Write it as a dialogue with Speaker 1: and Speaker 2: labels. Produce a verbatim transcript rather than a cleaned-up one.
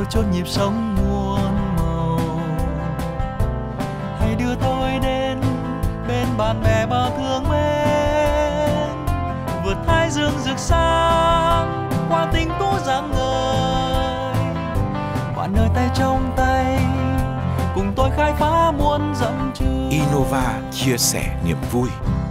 Speaker 1: yêu cho nhịp sống muôn màu. Hãy đưa tôi đến bên bạn bè bao thương mến, vượt thái dương rực sáng qua tình tú rạng ngời. Bạn nơi tay trong tay cùng tôi khai phá muôn dặm trường.
Speaker 2: Innova chia sẻ niềm vui.